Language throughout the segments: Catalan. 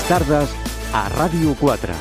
tardes a Ràdio 4.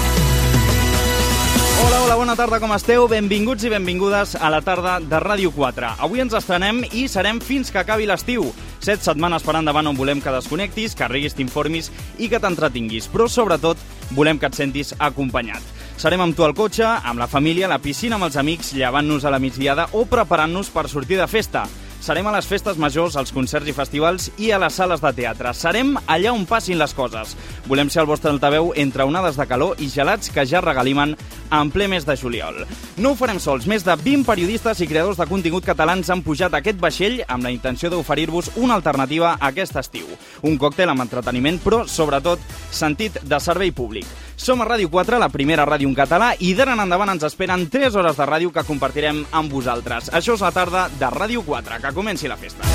Hola, bona tarda, com esteu? Benvinguts i benvingudes a la tarda de Ràdio 4. Avui ens estrenem i serem fins que acabi l'estiu. 7 setmanes per endavant on volem que desconnectis, que riguis, t'informis i que t'entretinguis. Però, sobretot, volem que et sentis acompanyat. Serem amb tu al cotxe, amb la família, a la piscina amb els amics, llevant-nos a la migdiada o preparant-nos per sortir de festa. Serem a les festes majors, als concerts i festivals i a les sales de teatre. Serem allà on passin les coses. Volem ser el vostre altaveu entre onades de calor i gelats que ja regalimen en ple mes de juliol. No ho farem sols. Més de 20 periodistes i creadors de contingut catalans han pujat a aquest vaixell amb la intenció d'oferir-vos una alternativa a aquest estiu. Un còctel amb entreteniment, però, sobretot, sentit de servei públic. Som a Ràdio 4, la primera ràdio en català, i d'ara en endavant ens esperen 3 hores de ràdio que compartirem amb vosaltres. Això és la tarda de Ràdio 4. Que comenci la festa.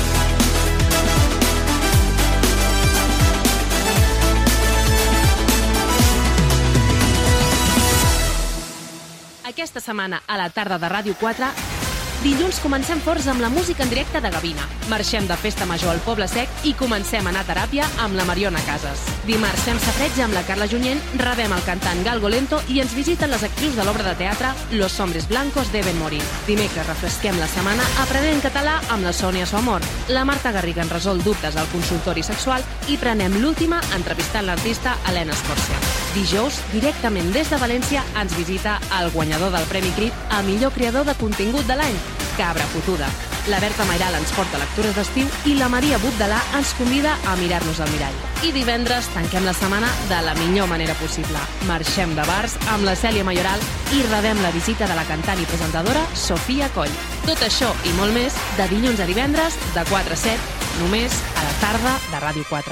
Aquesta setmana, a la tarda de Ràdio 4, dilluns comencem forts amb la música en directe de Gavina. Marxem de festa major al Poble Sec i comencem a anar a teràpia amb la Mariona Casas. Dimarts fem safreig amb la Carla Junyent, rebem el cantant Galgo Lento i ens visiten les actrius de l'obra de teatre Los Hombres Blancos d'Eben Morin. Dimecres refresquem la setmana aprenent català amb la Sònia Soamor. La Marta Garriga en resol dubtes al consultori sexual i prenem l'última entrevistant l'artista Helena Escòrcia. Dijous, directament des de València, ens visita el guanyador del Premi Crit a millor creador de contingut de l'any, Cabra Fotuda. La Berta Mairal ens porta lectures d'estiu i la Maria Buddelà ens convida a mirar-nos al mirall. I divendres tanquem la setmana de la millor manera possible. Marxem de bars amb la Cèlia Mayoral i rebem la visita de la cantant i presentadora Sofia Coll. Tot això i molt més de dilluns a divendres de 4 a 7, només a la tarda de Ràdio 4.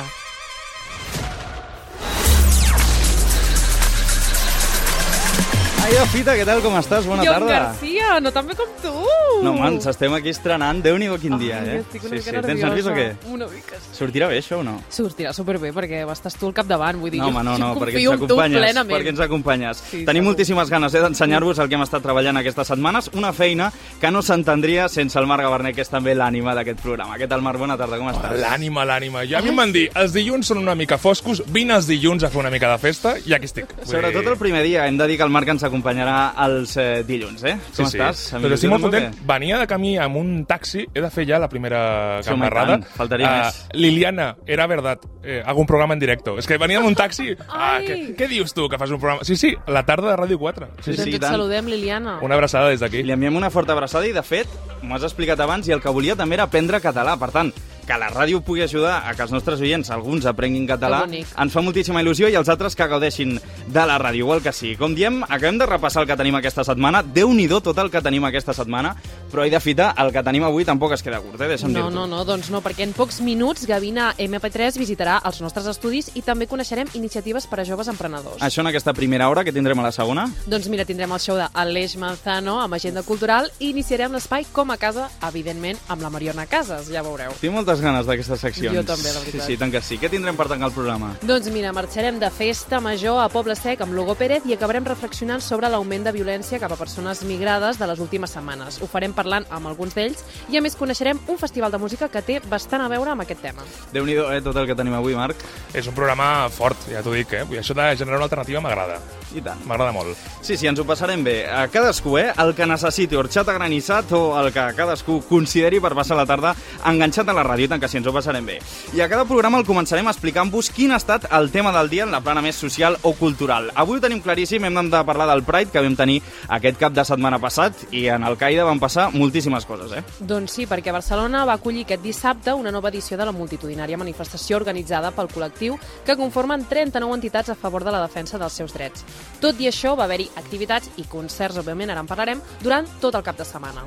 Aida Fita, què tal, com estàs? Bona tarda. Jon Garcia, no tan bé com tu. No, man, estem aquí estrenant. Déu-n'hi-do quin dia, eh? Estic una mica Tens nervis o què? Una mica. Sortirà bé, això, o no? Sortirà superbé, perquè estàs tu al capdavant. Vull dir, No, home, no, jo perquè confio ens en tu acompanyes. plenament. Perquè ens acompanyes. Sí, Tenim segur. moltíssimes ganes d'ensenyar-vos el que hem estat treballant aquestes setmanes. Una feina que no s'entendria sense el Marc Gabarnet, que és també l'ànima d'aquest programa. Què tal, Marc? Bona tarda, com estàs? L'ànima. Jo a mi em van dir, els dilluns són una mica foscos, vine els dilluns a fer una mica de festa i aquí estic. Sobretot el primer dia. Hem de dir que el Marc ens acompanyarà els dilluns, eh? Com estàs? Però estic molt content. Venia de camí amb un taxi, he de fer ja la primera Sí, home, gambarrada. i tant, faltaria més. Liliana, era verdad, hago un programa en directo. És que venia amb un taxi. Ai. Què dius tu, que fas un programa? Sí, la tarda de Ràdio 4. Sí, Doncs i et tant. saludem, Liliana. Una abraçada des d'aquí. Li enviem una forta abraçada i, de fet, m'ho has explicat abans, i el que volia també era aprendre català. Per tant, que la ràdio pugui ajudar a que els nostres oients, alguns aprenguin català, Que bonic. ens fa moltíssima il·lusió, i els altres que gaudeixin de la ràdio, igual que sí. Com diem, acabem de repassar el que tenim aquesta setmana. Déu-n'hi-do tot el que tenim aquesta setmana, però he de fitar, el que tenim avui tampoc es queda curt, deixa'm dir-t'ho. No, doncs no, perquè en pocs minuts Gavina MP3 visitarà els nostres estudis i també coneixerem iniciatives per a joves emprenedors. Això en aquesta primera hora, que tindrem a la segona? Doncs mira, tindrem el show d'Aleix Manzano amb Agenda Cultural i iniciarem l'espai Com a Casa, evidentment, amb la Mariona Casas, ja veureu. Tinc moltes ganes d'aquestes seccions. Jo també, la veritat. Sí, tant que sí. Què tindrem per tancar el programa? Doncs mira, marxarem de festa major a Poble Sec amb l'Hugo Pérez i acabarem reflexionant sobre l'augment de violència cap a persones migrades de les últimes setmanes. Ho farem parlant amb alguns d'ells i a més coneixerem un festival de música que té bastant a veure amb aquest tema. Déu-n'hi-do, tot el que tenim avui, Marc. És un programa fort, ja t'ho dic, eh? Vull dir, això de generar una alternativa m'agrada. I tant. M'agrada molt. Sí, ens ho passarem bé. A cadascú, el que necessiti, horxata granissat o el que cadascú consideri per passar la tarda enganxat a la ràdio, tant que sí, ens ho passarem bé. I a cada programa el començarem explicant-vos quin ha estat el tema del dia en la plana més social o cultural. Avui ho tenim claríssim, hem de parlar del Pride que vam tenir aquest cap de setmana passat i en el Caire van passar moltíssimes coses, eh? Doncs sí, perquè Barcelona va acollir aquest dissabte una nova edició de la multitudinària manifestació organitzada pel col·lectiu que conformen 39 entitats a favor de la defensa dels seus drets. Tot i això, va haver-hi activitats i concerts, òbviament, ara en parlarem, durant tot el cap de setmana.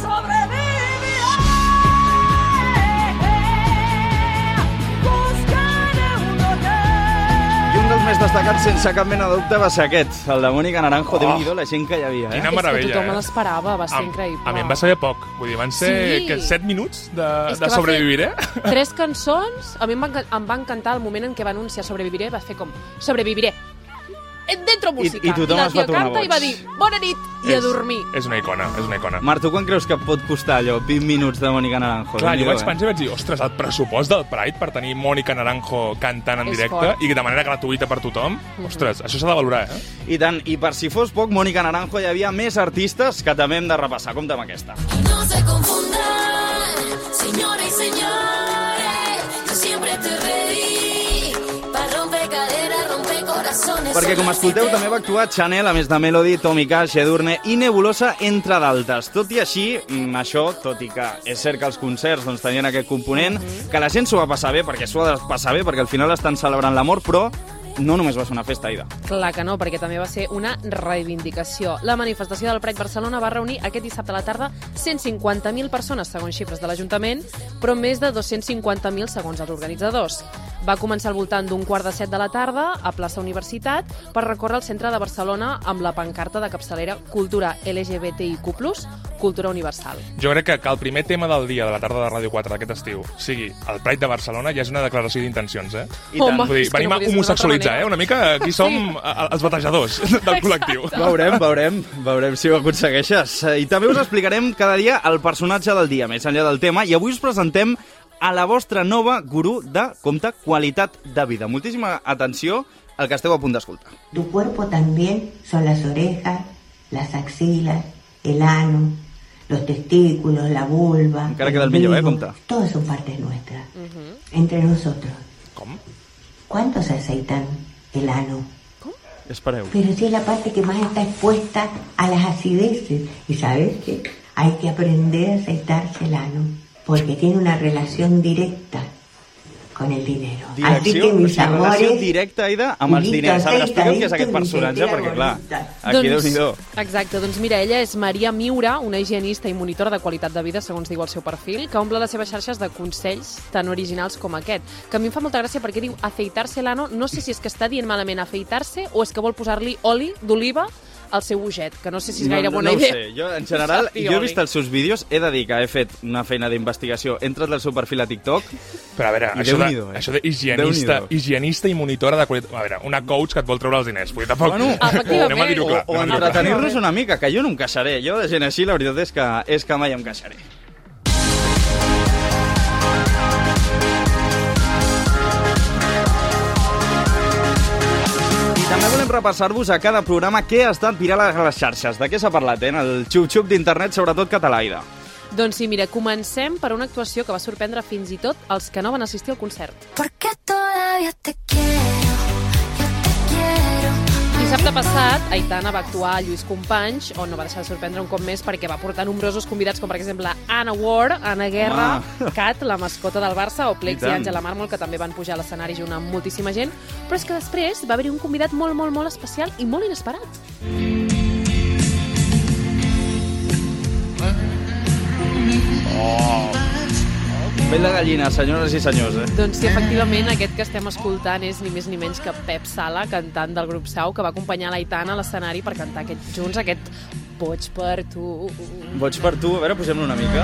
I un dels més destacats, sense cap mena de dubte, va ser aquest, el de Mònica Naranjo. Déu-n'hi-do, la gent que hi havia, Quina És meravella, que tothom eh? l'esperava, va ser increïble. A mi em va saber poc. Vull dir, van ser Sí. 7 minuts És de que va sobreviviré. fer 3 cançons, a mi em va encantar el moment en què va anunciar Sobreviviré, va fer com, sobreviviré. dentro música. I tothom la es va tia tornar canta i va boig. dir, bona nit, i a dormir. És una icona, és una icona. Marc, tu quan creus que pot costar allò, 20 minuts de Mònica Naranjo? Clar, jo vaig pensar i vaig dir, ostres, el pressupost del Pride per tenir Mònica Naranjo cantant en És directe fort. i de manera gratuïta per tothom, ostres, això s'ha de valorar, eh? I tant, i per si fos poc, Mònica Naranjo hi havia més artistes que també hem de repassar. Compte amb aquesta. No se confundan, señores y señores, yo siempre te reí, pa' romper caderas, romper corazones. Perquè, com escolteu, també va actuar Chanel, a més de Melody, Tommy Cash, Edurne i Nebulosa, entre d'altres. Tot i així, això, tot i que és cert que els concerts doncs, tenien aquest component, que la gent s'ho va passar bé, perquè s'ho ha de passar bé, perquè al final estan celebrant l'amor, però no només va ser una festa, Aida. Clar que no, perquè també va ser una reivindicació. La manifestació del Pride Barcelona va reunir aquest dissabte a la tarda 150.000 persones, segons xifres de l'Ajuntament, però més de 250.000 segons els organitzadors. Va començar al voltant d'un 6:45 de la tarda a plaça Universitat per recórrer el centre de Barcelona amb la pancarta de capçalera Cultura LGBTIQ+, Cultura Universal. Jo crec que el primer tema del dia de la tarda de Ràdio 4 d'aquest estiu sigui el Pride de Barcelona ja és una declaració d'intencions, eh? I tant. Home, Vull dir, és que venim no a podia ser d'una altra homosexualitzar, manera. Una mica aquí som els batejadors del col·lectiu. Veurem si ho aconsegueixes. I també us explicarem cada dia el personatge del dia, més enllà del tema, i avui us presentem a la vostra nova gurú de, compte, qualitat de vida. Moltíssima atenció al que esteu a punt d'escoltar. Tu cuerpo también son las orejas, las axilas, el ano, los testículos, la vulva. Encara queda el millor, ombligo. compte. Todos son partes nuestras. Entre nosotros. Com? ¿Cuántos aceitan el ano? Espereu. Pero si es la parte que más está expuesta a las acideces. Y sabes que hay que aprender a aceitarse el ano. Porque tiene una relación directa con el dinero. Así que mis relació amores... directa, Aida, amb els culito, diners. A veure, explica'm què és aquest aceitadito, personatge, mi perquè, clar, bonita. aquí Déu-n'hi-do. Exacte, doncs mira, ella és Maria Miura, una higienista i monitora de qualitat de vida, segons diu el seu perfil, que omple les seves xarxes de consells tan originals com aquest, que a mi em fa molta gràcia perquè diu afeitar-se l'ano, no sé si és que està dient malament afeitar-se o és que vol posar-li oli d'oliva al seu uget, que no sé si és gaire bona no idea. No ho sé, jo en general, jo he vist els seus vídeos, he de dir que he fet una feina d'investigació, entres al seu perfil a TikTok, Però a veure, I això Déu-n'hi-do, això de higienista i monitora de qualitat... A veure, una coach que et vol treure els diners. Vull dir, tampoc... Bueno, efectivament. Anem a dir-ho clar. o entretenir-nos una mica, que jo no em queixaré. Jo de gent així, la veritat és que mai em queixaré. També volem repassar-vos a cada programa què ha estat viral a les xarxes. De què s'ha parlat, en el xup-xup d'internet, sobretot català, Aida? Doncs sí, mira, comencem per una actuació que va sorprendre fins i tot els que no van assistir al concert. Porque todavía te quiero, yo te quiero. Dissabte passat, Aitana va actuar a Lluís Companys, on no va deixar de sorprendre un cop més perquè va portar nombrosos convidats, com per exemple Anna Ward, Anna Guerra, Cat, la mascota del Barça, o Plex i Àngela Mármol, que també van pujar a l'escenari junt amb moltíssima gent, però és que després va haver-hi un convidat molt, molt, molt especial i molt inesperat. Pell de gallina, senyores i senyors, Doncs sí, efectivament, aquest que estem escoltant és ni més ni menys que Pep Sala, cantant del grup Sau, que va acompanyar l'Aitana a l'escenari per cantar junts aquest Boig per tu. Boig per tu. A veure, posem-lo una mica.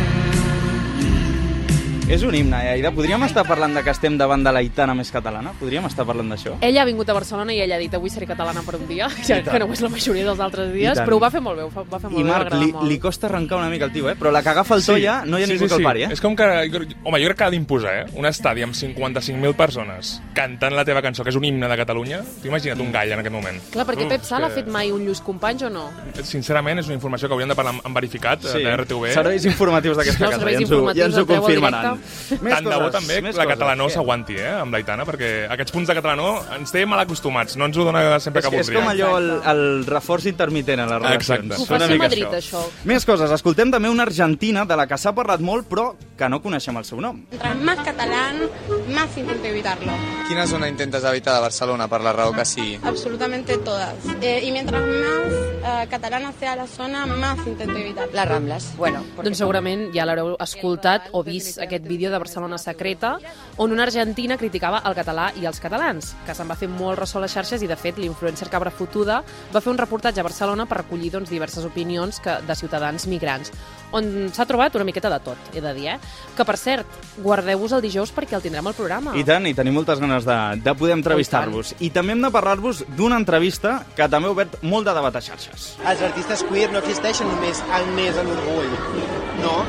És un himne, Aida. Podríem estar parlant de que estem davant de l'Aitana més catalana? Podríem estar parlant d'això? Ella ha vingut a Barcelona i ella ha dit avui seré catalana per un dia, ja que no ho és la majoria dels altres dies, però ho va fer molt bé, va fer molt I bé, Marc, li costa arrencar una mica el tio, però la que agafa el to ja no hi ha ningú que el pari, És com que... Home, jo crec que ha d'imposar, un estadi amb 55.000 persones cantant la teva cançó, que és un himne de Catalunya. T'ho imagina't un gall en aquest moment. Clar, perquè Pep Sala ha fet mai un Lluís Companys o no? Sincerament, és una informació que hauríem de parlar amb verificat de RTV. Serveis informatius d'aquesta casa, ja ens ho confirmaran. Tant de bo també la catalanó s'aguanti, amb l'Aitana, perquè aquests punts de catalanó ens té mal acostumats, no ens ho dona sempre que voldria. És com allò el reforç intermitent a les relacions. Ho fa ser Madrid, això. Més coses, escoltem també una argentina de la que s'ha parlat molt, però que no coneixem el seu nom. Mientras más catalán, más intento evitarlo. Quina zona intentes evitar de Barcelona per la raó que sigui? Absolutamente todas. Y mientras más catalana sea la zona, más intento evitar. Las Ramblas. Bueno, doncs segurament ja l'haureu escoltat o vist aquest vídeo de Barcelona Secreta, on una argentina criticava el català i els catalans, que se'n va fer molt ressò a les xarxes i, de fet, l'influencer Cabra Fotuda va fer un reportatge a Barcelona per recollir diverses opinions de ciutadans migrants, on s'ha trobat una miqueta de tot, he de dir, Que, per cert, guardeu-vos el dijous perquè el tindrem al programa. I tant, i tenim moltes ganes de poder entrevistar-vos. I també hem de parlar-vos d'una entrevista que també ha obert molt de debat a xarxes. Els artistes queer no existeixen només al mes de l'orgull. No.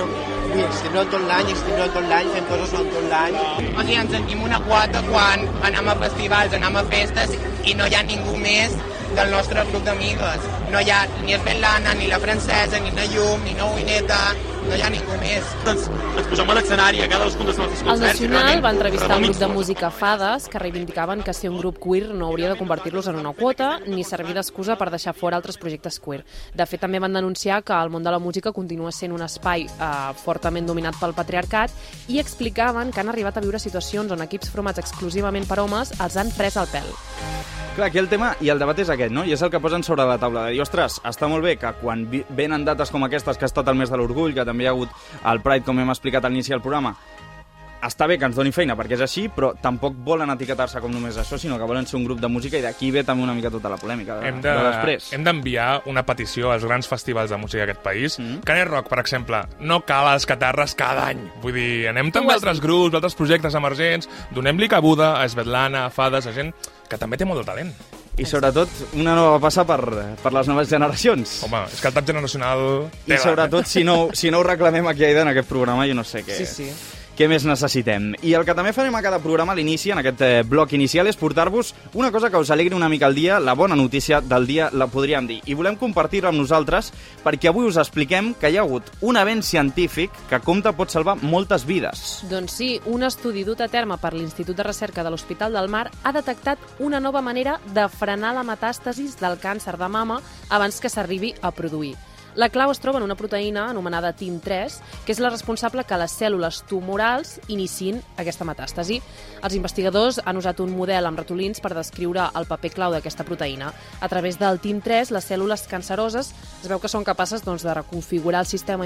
Existim tot l'any, fem coses tot l'any. O sigui, ens sentim una quota quan anem a festivals, anem a festes i no hi ha ningú més del nostre grup d'amigues. No hi ha ni Svetlana, ni la Francesa, ni la Llum, ni la Uineta, no hi ha ningú més. Doncs ens posem a l'escenari a cadascun dels nostres concerts. El Nacional va entrevistar un grup de música Fades que reivindicaven que ser un grup queer no hauria de convertir-los en una quota ni servir d'excusa per deixar fora altres projectes queer. De fet, també van denunciar que el món de la música continua sent un espai fortament dominat pel patriarcat i explicaven que han arribat a viure situacions on equips formats exclusivament per homes els han pres el pèl. Clar, aquí el tema i el debat és aquest, no? I és el que posen sobre la taula. De dir, ostres, està molt bé que quan venen dates com aquestes, que ha estat el mes de l'orgull, que també hi ha hagut el Pride, com hem explicat a l'inici del programa, està bé que ens doni feina, perquè és així, però tampoc volen etiquetar-se com només això, sinó que volen ser un grup de música, i d'aquí ve també una mica tota la polèmica de després. Hem d'enviar una petició als grans festivals de música d'aquest país. Canet Rock, per exemple, no cal els catarres cada any. Vull dir, anem també a altres grups, a altres projectes emergents, donem-li cabuda a Svetlana, a Fades, a gent que també té molt de talent. I sobretot una nova passa per les noves generacions. Home, és que el tap generacional... I sobretot si no ho reclamem aquí a Aida en aquest programa, jo no sé què... Sí. Què més necessitem? I el que també farem a cada programa a l'inici, en aquest bloc inicial, és portar-vos una cosa que us alegri una mica el dia, la bona notícia del dia, la podríem dir. I volem compartir-ho amb nosaltres perquè avui us expliquem que hi ha hagut un avenç científic que compta pot salvar moltes vides. Doncs sí, un estudi dut a terme per l'Institut de Recerca de l'Hospital del Mar ha detectat una nova manera de frenar la metàstasis del càncer de mama abans que s'arribi a produir. La clau es troba en una proteïna anomenada TIM3, que és la responsable que les cèl·lules tumorals iniciïn aquesta metàstasi. Els investigadors han usat un model amb ratolins per descriure el paper clau d'aquesta proteïna. A través del TIM3, les cèl·lules canceroses es veu que són capaces de reconfigurar el sistema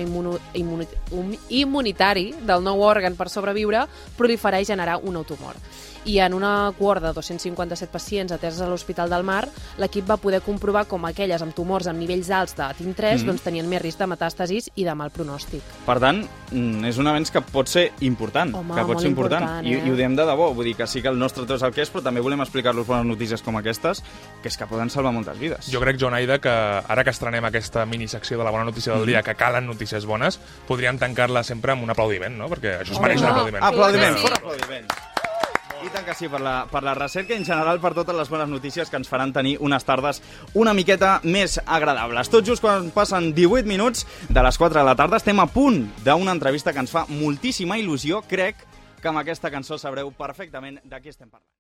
immunitari del nou òrgan per sobreviure, proliferar i generar un nou tumor. I en una cohort de 257 pacients ateses a l'Hospital del Mar, l'equip va poder comprovar com aquelles amb tumors amb nivells alts de TIM3 tenien més risc de metàstasis i de mal pronòstic. Per tant, és un avenç que pot ser important. Home, que pot ser important. I ho diem de debò. Vull dir que sí que el nostre to és el que és, però també volem explicar-los bones notícies com aquestes, que és que poden salvar moltes vides. Jo crec, Joan Aida, que ara que estrenem aquesta minisecció de la bona notícia del dia, que calen notícies bones, podríem tancar-la sempre amb un aplaudiment, no? Perquè això es mereix un aplaudiment. Aplaudiment, fort aplaudiment. I tant que sí, per la recerca i en general per totes les bones notícies que ens faran tenir unes tardes una miqueta més agradables. Tot just quan passen 18 minuts de les 4 de la tarda estem a punt d'una entrevista que ens fa moltíssima il·lusió. Crec que amb aquesta cançó sabreu perfectament de què estem parlant.